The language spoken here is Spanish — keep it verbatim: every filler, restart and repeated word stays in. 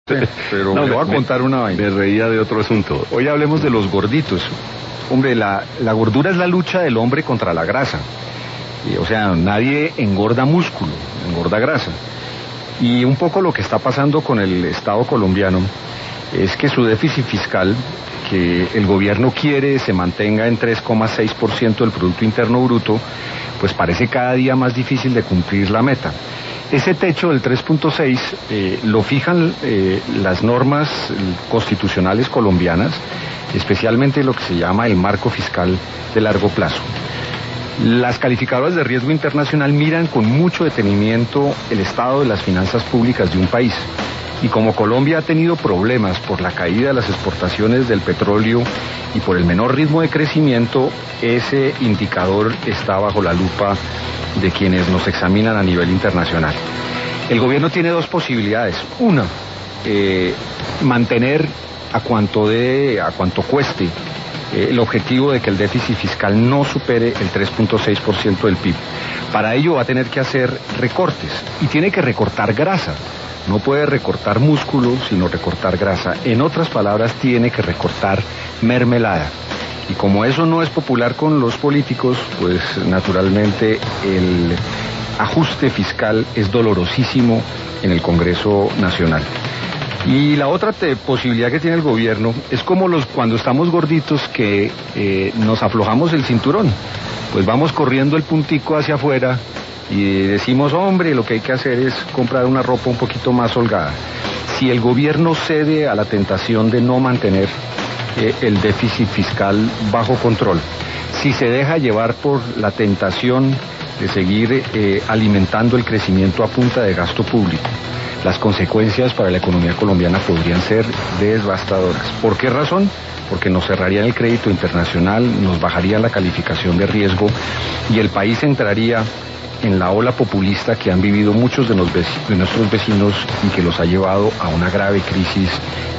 Sí, pero no, le voy a contar una vaina. Me reía de otro asunto. Hoy hablemos de los gorditos. Hombre, la, la gordura es la lucha del hombre contra la grasa. Y, o sea, nadie engorda músculo, engorda grasa. Y un poco lo que está pasando con el Estado colombiano es que su déficit fiscal, que el gobierno quiere se mantenga en tres coma seis por ciento del Producto Interno Bruto, pues parece cada día más difícil de cumplir la meta. Ese techo del tres punto seis eh, lo fijan eh, las normas constitucionales colombianas, especialmente lo que se llama el marco fiscal de largo plazo. Las calificadoras de riesgo internacional miran con mucho detenimiento el estado de las finanzas públicas de un país. Y como Colombia ha tenido problemas por la caída de las exportaciones del petróleo y por el menor ritmo de crecimiento, ese indicador está bajo la lupa de quienes nos examinan a nivel internacional. El gobierno tiene dos posibilidades. Una, eh, mantener a cuanto de, a cuanto cueste eh, el objetivo de que el déficit fiscal no supere el tres punto seis por ciento del P I B. Para ello va a tener que hacer recortes y tiene que recortar grasa. No puede recortar músculo, sino recortar grasa. En otras palabras, tiene que recortar mermelada. Y como eso no es popular con los políticos, pues naturalmente el ajuste fiscal es dolorosísimo en el Congreso Nacional. Y la otra te, posibilidad que tiene el gobierno es como los cuando estamos gorditos que eh, nos aflojamos el cinturón. Pues vamos corriendo el puntico hacia afuera y decimos, hombre, lo que hay que hacer es comprar una ropa un poquito más holgada. Si el gobierno cede a la tentación de no mantener eh, el déficit fiscal bajo control, si se deja llevar por la tentación de seguir eh, alimentando el crecimiento a punta de gasto público, las consecuencias para la economía colombiana podrían ser devastadoras. ¿Por qué razón? Porque nos cerrarían el crédito internacional, nos bajaría la calificación de riesgo y el país entraría en la ola populista que han vivido muchos de, los vec- de nuestros vecinos y que los ha llevado a una grave crisis